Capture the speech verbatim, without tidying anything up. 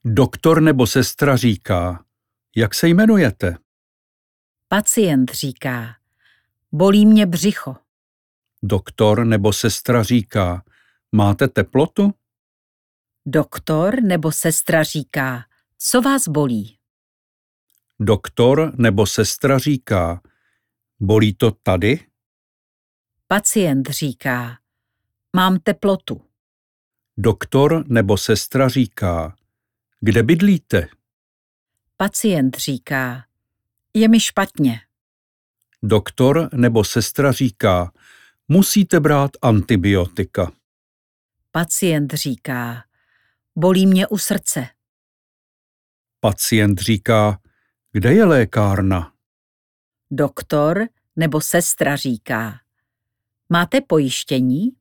Doktor nebo sestra říká: jak se jmenujete? Pacient říká: bolí mě břicho. Doktor nebo sestra říká: máte teplotu? Doktor nebo sestra říká: co vás bolí? Doktor nebo sestra říká: bolí to tady? Pacient říká: mám teplotu. Doktor nebo sestra říká: kde bydlíte? Pacient říká: je mi špatně. Doktor nebo sestra říká: musíte brát antibiotika. Pacient říká: bolí mě u srdce. Pacient říká: kde je lékárna? Doktor nebo sestra říká: máte pojištění?